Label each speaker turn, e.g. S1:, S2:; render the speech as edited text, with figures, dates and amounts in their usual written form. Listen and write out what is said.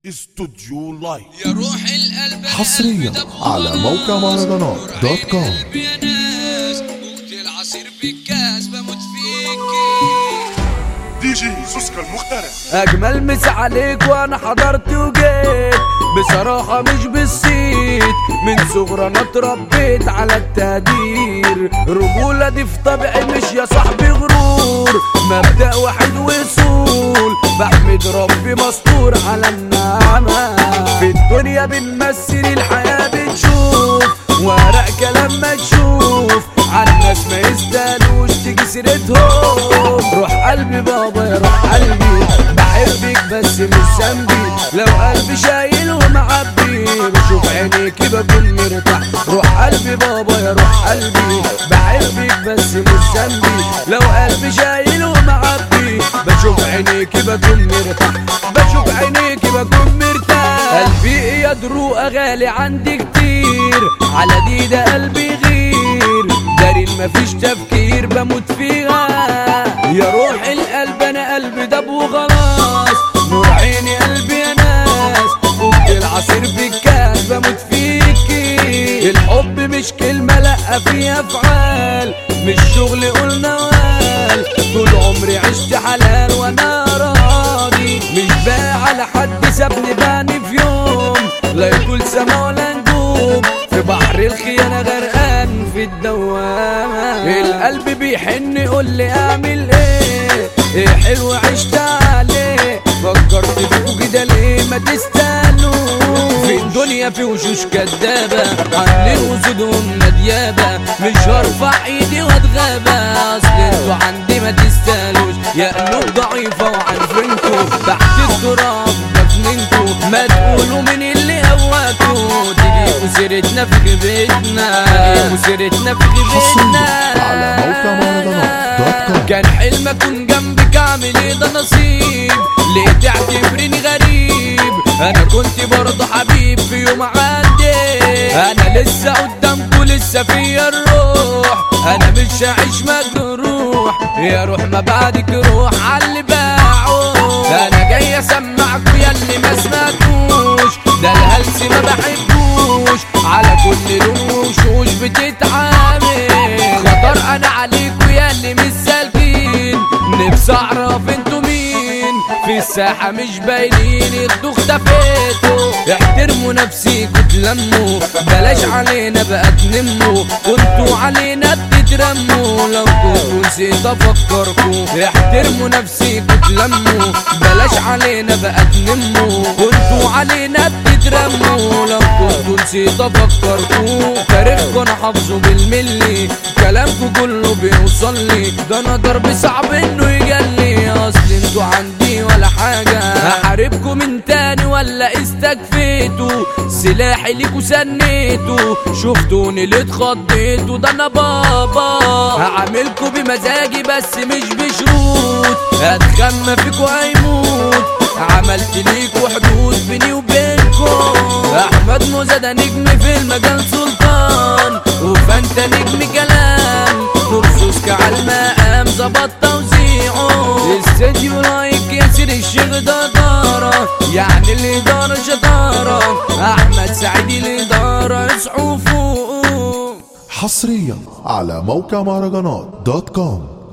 S1: استوديو لايف
S2: يا روح القلب
S3: حصريا على موقع مهرجانات دوت كوم.
S2: يا ناس وقت العصير بالكاس بموت فيكي.
S1: دي جي سوسكا المخترع.
S4: اجمل مسا عليك وانا حضرت وجيت بصراحة مش بالصيت، من صغري انا اتربيت على التقدير، رجولة دي في طبعي مش يا صاحبي غرور، مبدأ واحد وصول، بحمد ربي مستور على النعمة، في الدنيا بنمثل الحياة بتشوف، ورق كلام ما تشوف، عالناس ما يستاهلوش تيجي سيرتهم، روح قلبي بابا يا روح قلبي، بحبك بس مش ذنبي، لو قلبي شايل ومعبي بشوف عينيكي بكون مرتاح، روح قلبي بابا يا روح قلبي، بحبك بس مش ذنبي، لو قلبي شايل ومعبي بشوف عينيكي بكون مرتاح، بشوف عينيكي بكون مرتاح، قلبي يا دروقة غالي عندي كتير، على دي ده قلبي غير دارين مفيش تفكير بموت فيها، يا روح القلب انا قلبي دب وخلاص، نور عيني قلبي يا ناس، فوق العصير بالكاس بموت فيكي، الحب مش كلمة لأ فيها افعال، مش شغل قلنا وقال، طول عمري عشت حلال وانا راضي، مش باقي على حد سابني باني في يوم، لا يطول سما ولا نجوم، في بحر الخيانة غرقان في الدوامة، القلب بيحن يقول لي اعمل ايه حلو عشت عليه، فكرت فيكوا كده ليه ما تستاهلوا، في الدنيا في وشوش كدابة عاملين وسودهم نديابة، مش هرفع ايدي واتغابى، اصل انتوا عندي ما تستاهلوش، يا قلوب ضعيفة وعارفينكوا تحت التراب دفنينكوا، ما تقولوا مين اللي هواكوا، تجيبوا سيرتنا في غيبتنا، تجيبوا سيرتنا في غيبتنا،
S3: على موقع مهرجانات دوت كوم.
S4: كان حلم اكون جنبك اعمل ايه ده نصيب، ليه تعتبريني غريب، انا كنت برضه حبيب في يوم عدي، انا لسه قدامكوا لسه فيا الروح، انا مش هعيش مجروح، يا روح ما بعدك روح عاللي باعوا، انا جاي اسمعكوا ياللي ما سمعتوش، ده الهلس ما بحبوش، على كل الوشوش بتتعامل، خطر انا عليكوا ياللي مش سالكين، نفسي اعرف انتوا مين، في الساحة مش باينين انتوا اختفيتوا، احترموا نفسيكوا تلموا، بلاش علينا بقى تنموا، كنتوا علينا بتترموا، لو كنتوا نسيت افكركوا، احترموا نفسيكوا تلموا، بلاش علينا بقى تنموا، كنتوا علينا بتترموا، لو كنتوا نسيت افكركوا، تاريخكوا انا حافظه بالملي، كلامكوا كله بيوصل لي، ده انا ضرب صعب انه يجلي، اصل انتوا عندي ولا حاجة، هحاربكوا من تاني ولا استكفيتوا، سلاحي ليكوا سنيتوا، شفتوني اللي اتخضيتوا، ده انا بابا هعملكوا بمزاجي بس مش بشروط، هتخمى فيكوا هيموت، عملت ليكوا حدود بيني وبينكم، احمد موزة ده نجم في المجال سلطان، وفانت نجم كلام، نور سوسكا على المقام ظبط توزيعه، استديو لايك ياسر الشيخ ده دارة، يعني الإدارة شطارة، أحمد سعيد الإدارة اصحوا فوق.
S3: حصريا على موقع مهرجانات دوت كوم.